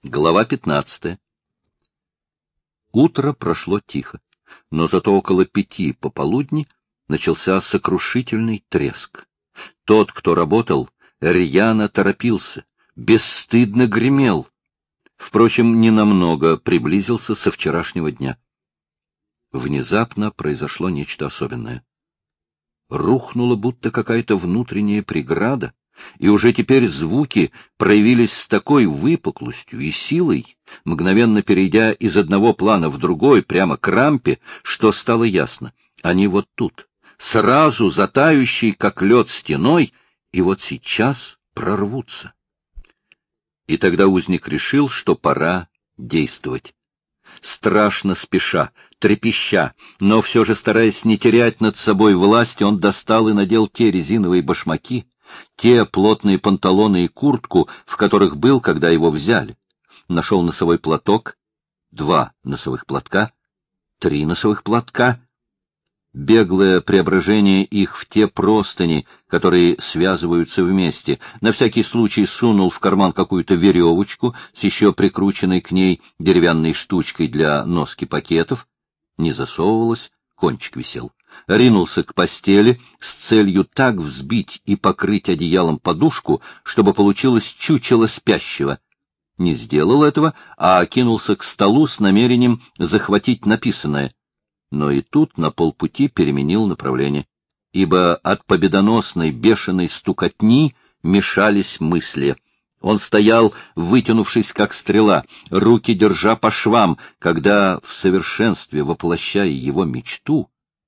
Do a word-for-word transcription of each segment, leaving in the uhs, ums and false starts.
Глава пятнадцатая. Утро прошло тихо, но зато около пяти пополудни начался сокрушительный треск. Тот, кто работал, рьяно торопился, бесстыдно гремел. Впрочем, ненамного приблизился со вчерашнего дня. Внезапно произошло нечто особенное. Рухнула будто какая-то внутренняя преграда, и уже теперь звуки проявились с такой выпуклостью и силой, мгновенно перейдя из одного плана в другой, прямо к рампе, что стало ясно. Они вот тут, сразу затающие, как лед, стеной, и вот сейчас прорвутся. И тогда узник решил, что пора действовать. Страшно спеша, трепеща, но все же стараясь не терять над собой власть, он достал и надел те резиновые башмаки, те плотные панталоны и куртку, в которых был, когда его взяли. Нашел носовой платок, два носовых платка, три носовых платка. Беглое преображение их в те простыни, которые связываются вместе. На всякий случай сунул в карман какую-то веревочку с еще прикрученной к ней деревянной штучкой для носки пакетов. Не засовывалась, кончик висел. Ринулся к постели с целью так взбить и покрыть одеялом подушку, чтобы получилось чучело спящего. Не сделал этого, а кинулся к столу с намерением захватить написанное. Но и тут на полпути переменил направление, ибо от победоносной бешеной стукотни мешались мысли. Он стоял, вытянувшись как стрела, руки держа по швам, когда, в совершенстве воплощая его мечту,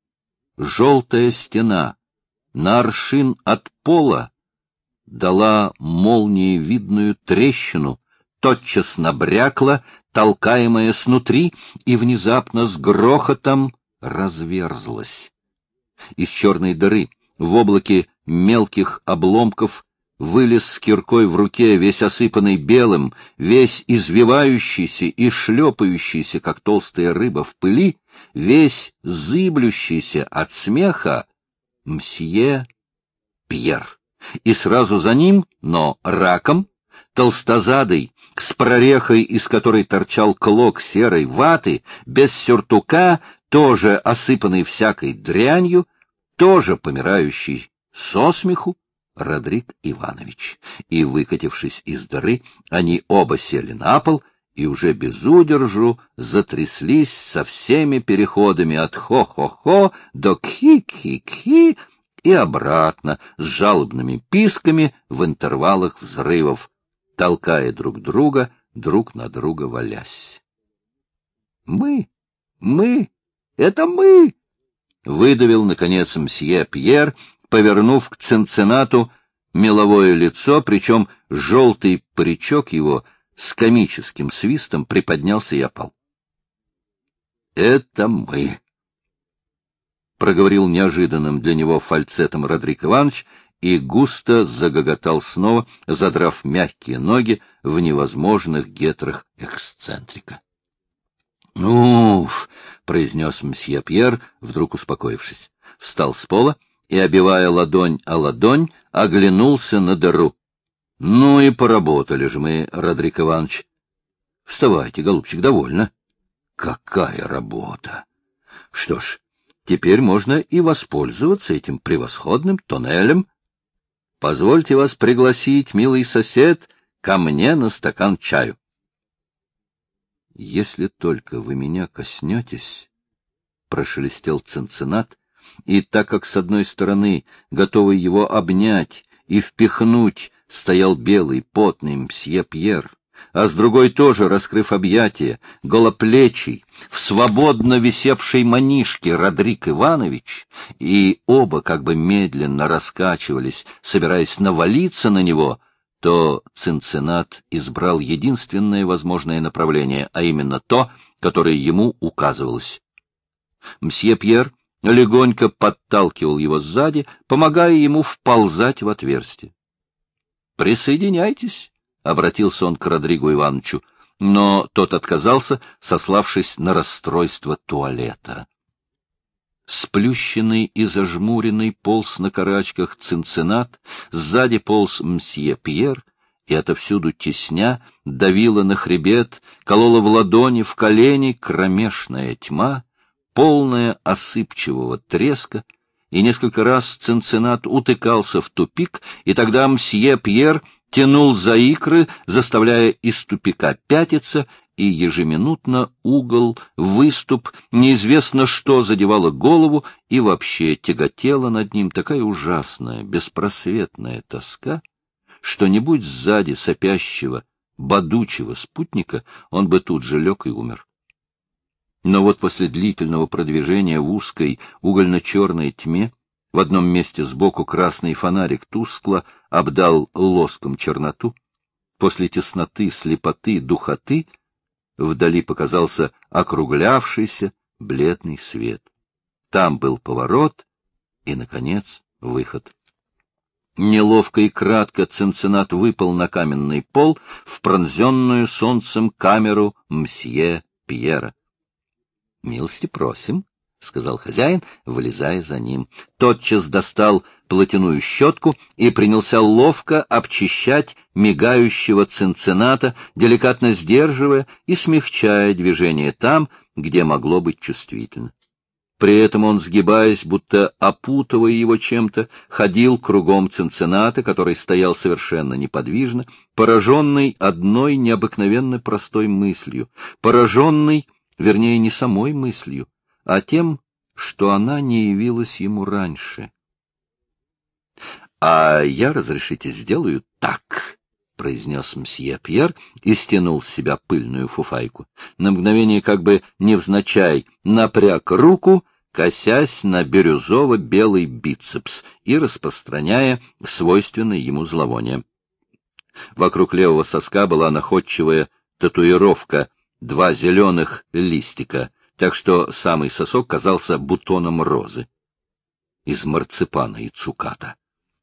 желтая стена на аршин от пола дала молниевидную трещину, тотчас набрякла, толкаемая снутри, и внезапно с грохотом разверзлась. Из черной дыры в облаке мелких обломков вылез с киркой в руке, весь осыпанный белым, весь извивающийся и шлепающийся, как толстая рыба в пыли, весь зыблющийся от смеха мсье Пьер. И сразу за ним, но раком, толстозадый, с прорехой, из которой торчал клок серой ваты, без сюртука, тоже осыпанный всякой дрянью, тоже помирающий со смеху, Родрик Иванович. И, выкатившись из дыры, они оба сели на пол и уже без удержу затряслись со всеми переходами от хо-хо-хо до кхи-кхи-кхи и обратно с жалобными писками в интервалах взрывов, толкая друг друга, друг на друга валясь. «Мы! Мы! Это мы!» — выдавил, наконец, мсье Пьер, повернув к Цинциннату меловое лицо, причем желтый паричок его с комическим свистом приподнялся и опал. «Это мы!» — проговорил неожиданным для него фальцетом Родрик Иванович, и густо загоготал снова, задрав мягкие ноги в невозможных гетрах эксцентрика. «Уф!» — произнес мсье Пьер, вдруг успокоившись. Встал с пола и, обивая ладонь о ладонь, оглянулся на дыру. «Ну и поработали же мы, Родрик Иванович. Вставайте, голубчик, довольно. Какая работа! Что ж, теперь можно и воспользоваться этим превосходным тоннелем. Позвольте вас пригласить, милый сосед, ко мне на стакан чаю». «Если только вы меня коснетесь», — прошелестел Цинциннат, и так как с одной стороны, готовый его обнять и впихнуть, стоял белый, потный мсье Пьер, а с другой тоже, раскрыв объятия, голоплечий, в свободно висевшей манишке Родрик Иванович, и оба как бы медленно раскачивались, собираясь навалиться на него, то Цинциннат избрал единственное возможное направление, а именно то, которое ему указывалось. Мсье Пьер легонько подталкивал его сзади, помогая ему вползать в отверстие. «Присоединяйтесь», — обратился он к Родригу Ивановичу, но тот отказался, сославшись на расстройство туалета. Сплющенный и зажмуренный полз на карачках Цинциннат, сзади полз мсье Пьер, и отовсюду тесня давила на хребет, колола в ладони, в колени кромешная тьма, полная осыпчивого треска, и несколько раз Цинциннат утыкался в тупик, и тогда мсье Пьер тянул за икры, заставляя из тупика пятиться, и ежеминутно угол, выступ, неизвестно что задевало голову, и вообще тяготела над ним такая ужасная, беспросветная тоска, что не будь сзади сопящего, бодучего спутника, он бы тут же лег и умер. Но вот после длительного продвижения в узкой угольно-черной тьме в одном месте сбоку красный фонарик тускло обдал лоском черноту, после тесноты, слепоты, духоты вдали показался округлявшийся бледный свет. Там был поворот и, наконец, выход. Неловко и кратко Цинциннат выпал на каменный пол в пронзенную солнцем камеру мсье Пьера. — Милости просим, — сказал хозяин, вылезая за ним. Тотчас достал платяную щетку и принялся ловко обчищать мигающего Цинцинната, деликатно сдерживая и смягчая движение там, где могло быть чувствительно. При этом он, сгибаясь, будто опутывая его чем-то, ходил кругом Цинцинната, который стоял совершенно неподвижно, пораженный одной необыкновенно простой мыслью, пораженный, вернее, не самой мыслью, а тем, что она не явилась ему раньше. — А я, разрешите, сделаю так, — произнес мсье Пьер и стянул с себя пыльную фуфайку. На мгновение, как бы невзначай, напряг руку, косясь на бирюзово-белый бицепс и распространяя свойственное ему зловоние. Вокруг левого соска была находчивая татуировка, два зеленых листика, так что самый сосок казался бутоном розы из марципана и цуката.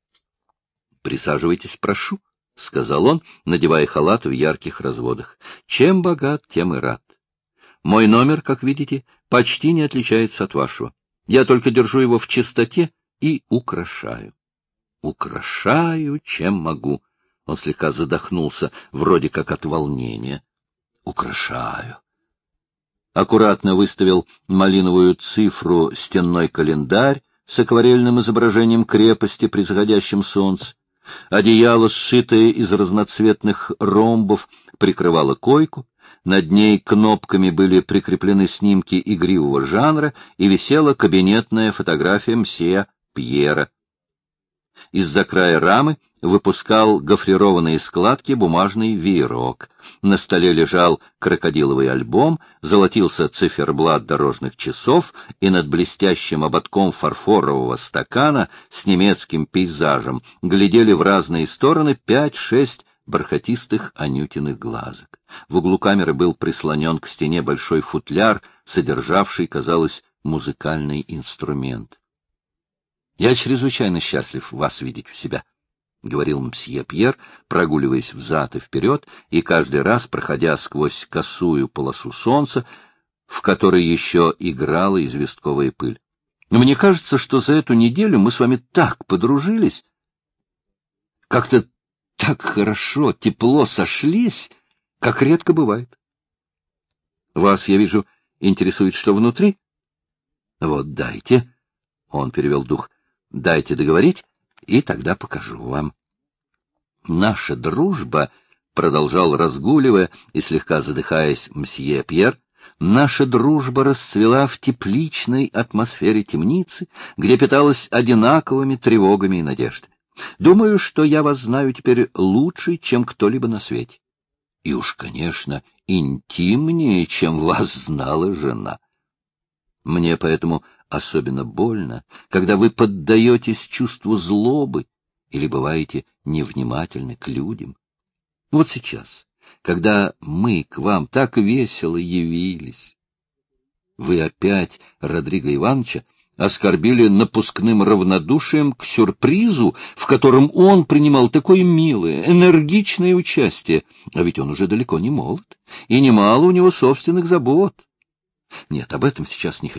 — Присаживайтесь, прошу, — сказал он, надевая халат в ярких разводах. — Чем богат, тем и рад. Мой номер, как видите, почти не отличается от вашего. Я только держу его в чистоте и украшаю. Украшаю, чем могу. Он слегка задохнулся, вроде как от волнения. Украшаю. Аккуратно выставил малиновую цифру стенной календарь с акварельным изображением крепости при заходящем солнце. Одеяло, сшитое из разноцветных ромбов, прикрывало койку. Над ней кнопками были прикреплены снимки игривого жанра и висела кабинетная фотография мсье Пьера. Из-за края рамы выпускал гофрированные складки бумажный веерок. На столе лежал крокодиловый альбом, золотился циферблат дорожных часов, и над блестящим ободком фарфорового стакана с немецким пейзажем глядели в разные стороны пять-шесть бархатистых анютиных глазок. В углу камеры был прислонен к стене большой футляр, содержавший, казалось, музыкальный инструмент. — Я чрезвычайно счастлив вас видеть у себя, — говорил мсье Пьер, прогуливаясь взад и вперед и каждый раз проходя сквозь косую полосу солнца, в которой еще играла известковая пыль. — Мне кажется, что за эту неделю мы с вами так подружились, как-то так хорошо, тепло сошлись, как редко бывает. Вас, я вижу, интересует, что внутри? Вот дайте, — он перевел дух, — дайте договорить, и тогда покажу вам. Наша дружба, — продолжал, разгуливая и слегка задыхаясь мсье Пьер, — наша дружба расцвела в тепличной атмосфере темницы, где питалась одинаковыми тревогами и надеждами. Думаю, что я вас знаю теперь лучше, чем кто-либо на свете. И уж, конечно, интимнее, чем вас знала жена. Мне поэтому особенно больно, когда вы поддаетесь чувству злобы или бываете невнимательны к людям. Вот сейчас, когда мы к вам так весело явились, вы опять Родриго Ивановича оскорбили напускным равнодушием к сюрпризу, в котором он принимал такое милое, энергичное участие, а ведь он уже далеко не молод, и немало у него собственных забот. Нет, об этом сейчас не хочу.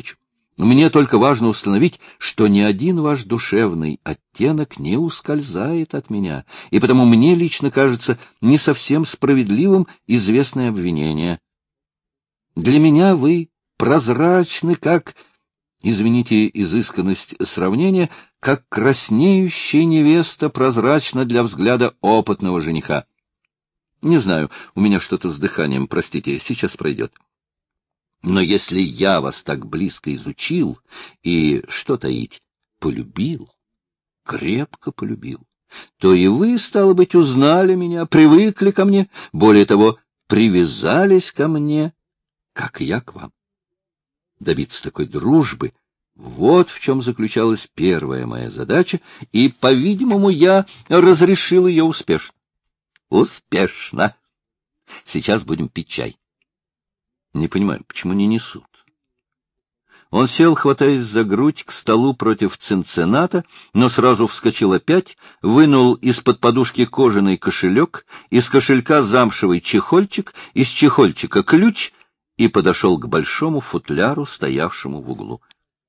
Мне только важно установить, что ни один ваш душевный оттенок не ускользает от меня, и потому мне лично кажется не совсем справедливым известное обвинение. Для меня вы прозрачны, как, извините изысканность сравнения, как краснеющая невеста прозрачна для взгляда опытного жениха. Не знаю, у меня что-то с дыханием, простите, сейчас пройдет. Но если я вас так близко изучил и, что таить, полюбил, крепко полюбил, то и вы, стало быть, узнали меня, привыкли ко мне, более того, привязались ко мне, как я к вам. Добиться такой дружбы — вот в чем заключалась первая моя задача, и, по-видимому, я разрешил ее успешно. Успешно! Сейчас будем пить чай. Не понимаю, почему не несут? Он сел, хватаясь за грудь, к столу против Цинцинната, но сразу вскочил опять, вынул из-под подушки кожаный кошелек, из кошелька замшевый чехольчик, из чехольчика ключ и подошел к большому футляру, стоявшему в углу.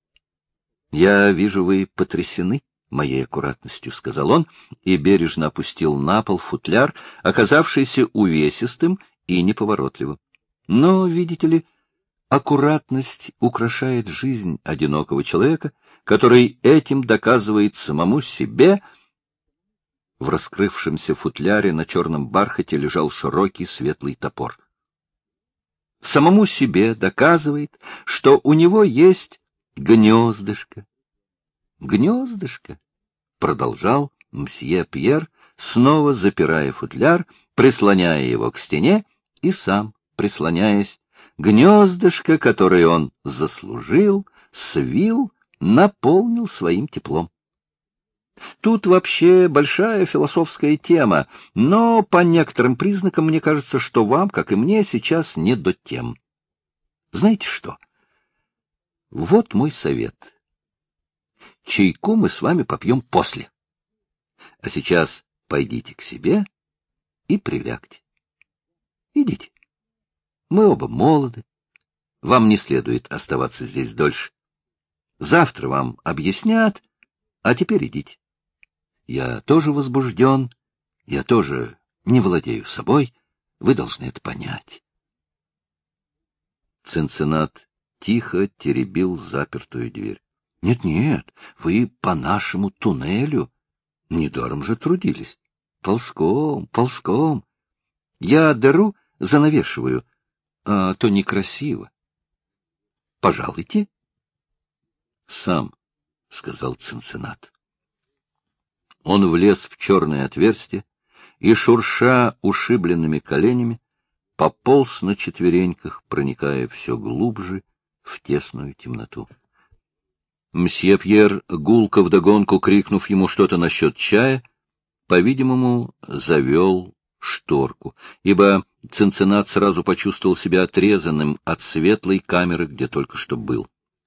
— Я вижу, вы потрясены моей аккуратностью, — сказал он и бережно опустил на пол футляр, оказавшийся увесистым и неповоротливым. Но, видите ли, аккуратность украшает жизнь одинокого человека, который этим доказывает самому себе. В раскрывшемся футляре на черном бархате лежал широкий светлый топор. Самому себе доказывает, что у него есть гнездышко. Гнездышко, продолжал мсье Пьер, снова запирая футляр, прислоняя его к стене и сам прислоняясь, гнездышко, которое он заслужил, свил, наполнил своим теплом. Тут вообще большая философская тема, но по некоторым признакам мне кажется, что вам, как и мне, сейчас не до тем. Знаете что? Вот мой совет. Чайку мы с вами попьем после. А сейчас пойдите к себе и прилягте. Идите. Мы оба молоды. Вам не следует оставаться здесь дольше. Завтра вам объяснят, а теперь идите. Я тоже возбужден, я тоже не владею собой, вы должны это понять. Цинциннат тихо теребил запертую дверь. Нет, нет, вы по нашему туннелю. Недаром же трудились. Ползком, ползком. Я дыру занавешиваю, а то некрасиво. Пожалуйте. Сам, — сказал Цинциннат. Он влез в черное отверстие и, шурша ушибленными коленями, пополз на четвереньках, проникая все глубже в тесную темноту. Мсье Пьер, гулко вдогонку крикнув ему что-то насчет чая, по-видимому, завел шторку, ибо Цинциннат сразу почувствовал себя отрезанным от светлой камеры, где только что был.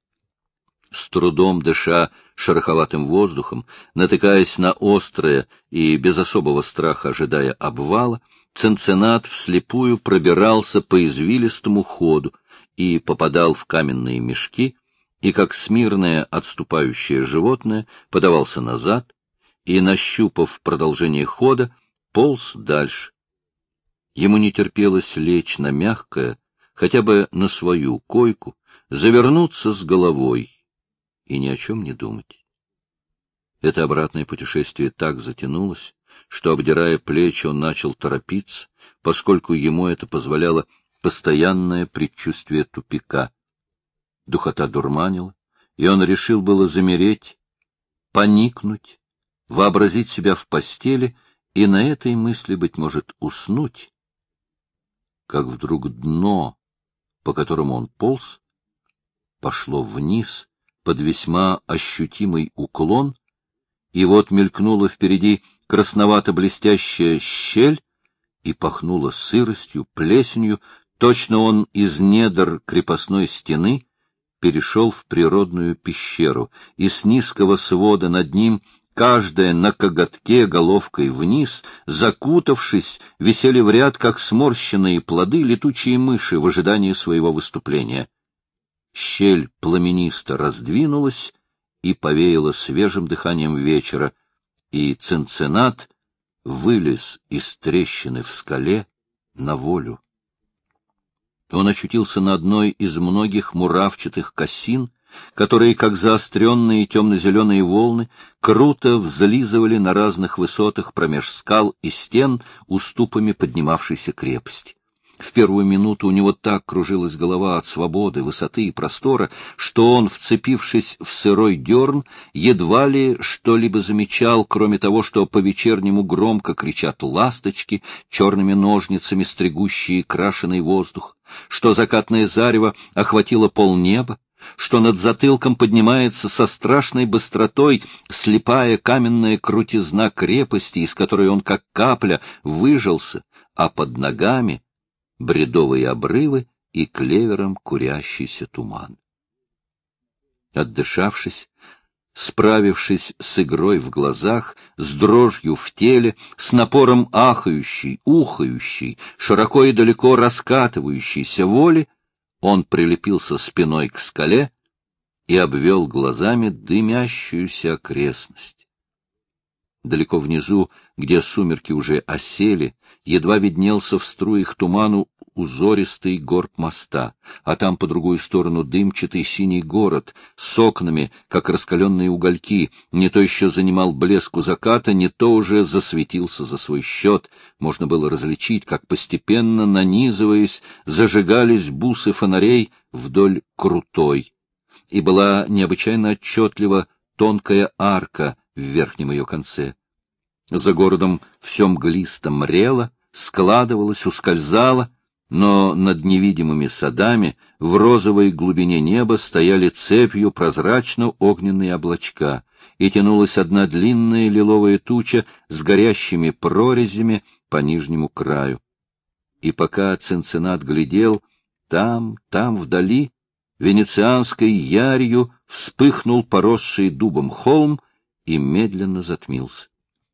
С трудом дыша шероховатым воздухом, натыкаясь на острое и без особого страха ожидая обвала, Цинциннат вслепую пробирался по извилистому ходу и попадал в каменные мешки, и, как смирное отступающее животное, подавался назад и, нащупав продолжение хода, полз дальше. Ему не терпелось лечь на мягкое, хотя бы на свою койку, завернуться с головой и ни о чем не думать. Это обратное путешествие так затянулось, что, обдирая плечи, он начал торопиться, поскольку ему это позволяло постоянное предчувствие тупика. Духота дурманила, и он решил было замереть, поникнуть, вообразить себя в постели и на этой мысли, быть может, уснуть, как вдруг дно, по которому он полз, пошло вниз под весьма ощутимый уклон, и вот мелькнула впереди красновато-блестящая щель и пахнула сыростью, плесенью, точно он из недр крепостной стены перешел в природную пещеру, и с низкого свода над ним, каждая на коготке головкой вниз, закутавшись, висели в ряд, как сморщенные плоды, летучие мыши в ожидании своего выступления. щель пламенисто раздвинулась и повеяла свежим дыханием вечера, и Цинциннат вылез из трещины в скале на волю. Он очутился на одной из многих муравчатых косин, которые, как заостренные темно-зеленые волны, круто взлизывали на разных высотах промеж скал и стен уступами поднимавшейся крепости. В первую минуту у него так кружилась голова от свободы, высоты и простора, что он, вцепившись в сырой дерн, едва ли что-либо замечал, кроме того, что по-вечернему громко кричат ласточки, черными ножницами стригущие крашеный воздух, что закатное зарево охватило полнеба, что над затылком поднимается со страшной быстротой слепая каменная крутизна крепости, из которой он, как капля, выжался, а под ногами бредовые обрывы и клевером курящийся туман. Отдышавшись, справившись с игрой в глазах, с дрожью в теле, с напором ахающей, ухающей, широко и далеко раскатывающейся воли, он прилепился спиной к скале и обвел глазами дымящуюся окрестность. Далеко внизу, где сумерки уже осели, едва виднелся в струях туману узористый горб моста, а там по другую сторону дымчатый синий город с окнами, как раскаленные угольки, не то еще занимал блеск у заката, не то уже засветился за свой счет. Можно было различить, как постепенно, нанизываясь, зажигались бусы фонарей вдоль крутой, и была необычайно отчетлива тонкая арка в верхнем ее конце. За городом все мглисто мрело, складывалось, ускользало, но над невидимыми садами в розовой глубине неба стояли цепью прозрачно-огненные облачка, и тянулась одна длинная лиловая туча с горящими прорезями по нижнему краю. И пока Цинциннат глядел, там, там вдали, венецианской ярью вспыхнул поросший дубом холм и медленно затмился.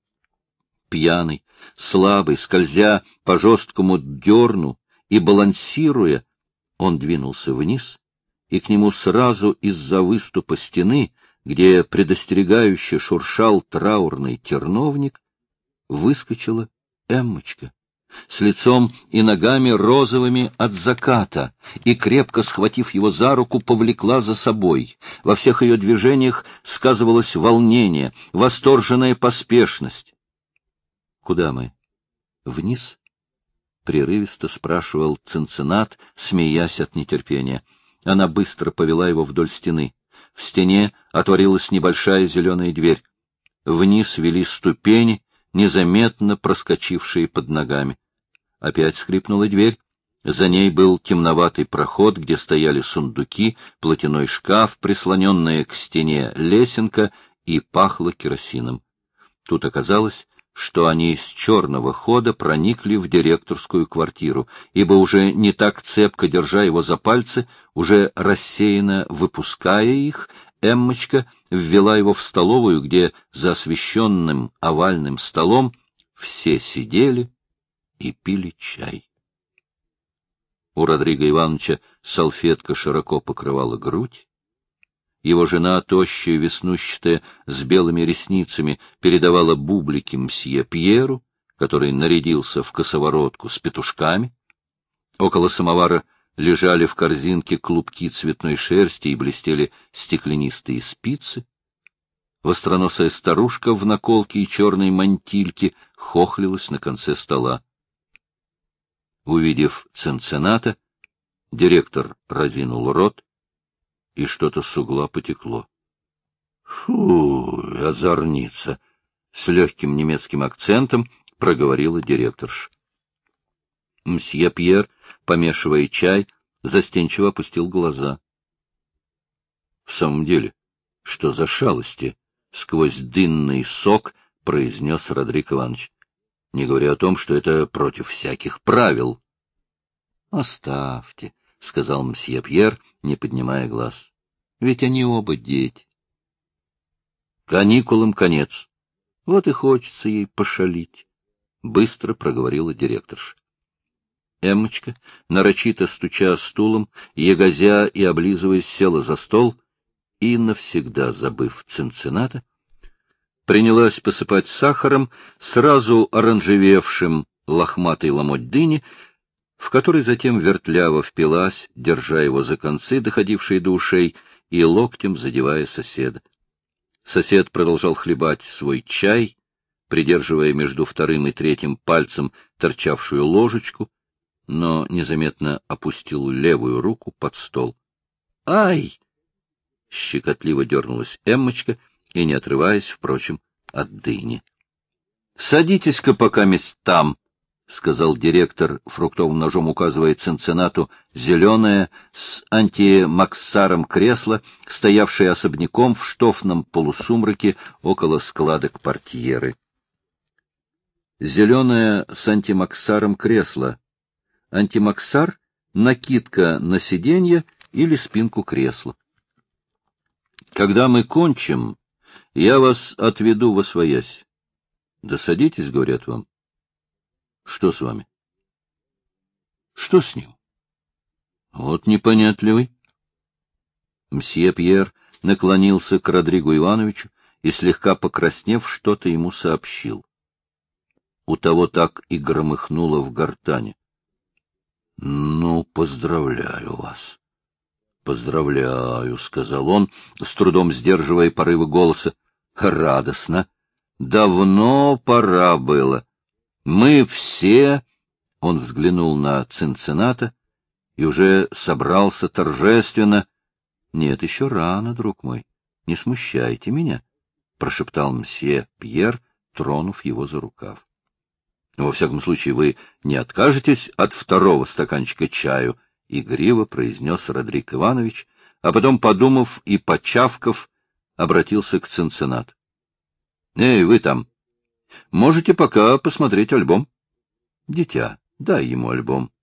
Пьяный, слабый, скользя по жесткому дерну и балансируя, он двинулся вниз, и к нему сразу из-за выступа стены, где предостерегающе шуршал траурный терновник, выскочила Эммочка с лицом и ногами розовыми от заката, и, крепко схватив его за руку, повлекла за собой. Во всех ее движениях сказывалось волнение, восторженная поспешность. — Куда мы? — Вниз? — прерывисто спрашивал Цинциннат, смеясь от нетерпения. Она быстро повела его вдоль стены. В стене отворилась небольшая зеленая дверь. Вниз вели ступени, незаметно проскочившие под ногами. Опять скрипнула дверь. За ней был темноватый проход, где стояли сундуки, платяной шкаф, прислоненная к стене лесенка, и пахло керосином. Тут оказалось, что они из черного хода проникли в директорскую квартиру, ибо уже не так цепко держа его за пальцы, уже рассеянно выпуская их, Эммочка ввела его в столовую, где за освещенным овальным столом все сидели и пили чай. У Родриго Ивановича салфетка широко покрывала грудь. Его жена, тощая, веснущатая, с белыми ресницами, передавала бублики мсье Пьеру, который нарядился в косоворотку с петушками. Около самовара лежали в корзинке клубки цветной шерсти и блестели стеклянистые спицы. Востроносая старушка в наколке и черной мантильке хохлилась на конце стола. Увидев Цинцинната, директор разинул рот, и что-то с угла потекло. — Фу, озорница! — с легким немецким акцентом проговорила директорша. Мсье Пьер, помешивая чай, застенчиво опустил глаза. — В самом деле, что за шалости? — сквозь дынный сок произнес Родриг Иванович, не говоря о том, что это против всяких правил. — Оставьте, — сказал мсье Пьер, не поднимая глаз. — Ведь они оба дети. — Каникулам конец. Вот и хочется ей пошалить, — быстро проговорила директорша. Эммочка, нарочито стуча стулом, ягозя и облизываясь, села за стол и, навсегда забыв Цинцинната, принялась посыпать сахаром сразу оранжевевшим лохматый ломоть дыни, в который затем вертляво впилась, держа его за концы, доходившие до ушей, и локтем задевая соседа. Сосед продолжал хлебать свой чай, придерживая между вторым и третьим пальцем торчавшую ложечку, но незаметно опустил левую руку под стол. «Ай!» — щекотливо дернулась Эммочка, и не отрываясь, впрочем, от дыни. — Садитесь-ка пока мест там, — сказал директор, фруктовым ножом указывая Цинциннату зеленое с антимаксаром кресло, стоявшее особняком в штофном полусумраке около складок портьеры. Зеленое с антимаксаром кресло. Антимаксар — накидка на сиденье или спинку кресла. Когда мы кончим, я вас отведу восвоясь. Да садитесь, говорят вам. Что с вами? Что с ним? Вот непонятливый. Мсье Пьер наклонился к Родригу Ивановичу и, слегка покраснев, что-то ему сообщил. У того так и громыхнуло в гортани. — Ну, поздравляю вас. — Поздравляю, — сказал он, с трудом сдерживая порывы голоса. — Радостно. Давно пора было. Мы все... Он взглянул на Цинцинната и уже собрался торжественно. — Нет, еще рано, друг мой. Не смущайте меня, — прошептал мсье Пьер, тронув его за рукав. — Во всяком случае, вы не откажетесь от второго стаканчика чаю, — игриво произнес Родриг Иванович, а потом, подумав и почавкав, обратился к Цинциннату. — Эй, вы там! Можете пока посмотреть альбом? — Дитя, дай ему альбом.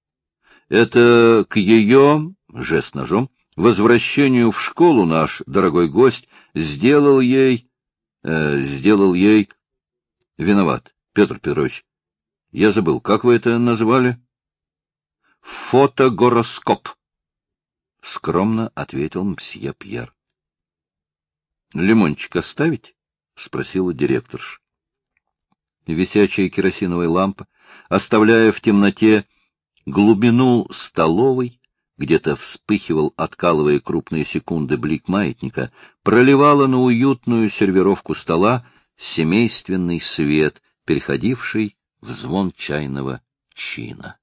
Это к ее, жест ножом, возвращению в школу наш дорогой гость сделал ей... Э, сделал ей... Виноват, Петр Петрович. Я забыл, как вы это назвали? — Фотогороскоп, — скромно ответил мсье Пьер. — Лимончик оставить? — спросила директорша. Висячая керосиновая лампа, оставляя в темноте глубину столовой, где-то вспыхивал, откалывая крупные секунды, блик маятника, проливала на уютную сервировку стола семейственный свет, переходивший в звон чайного чина.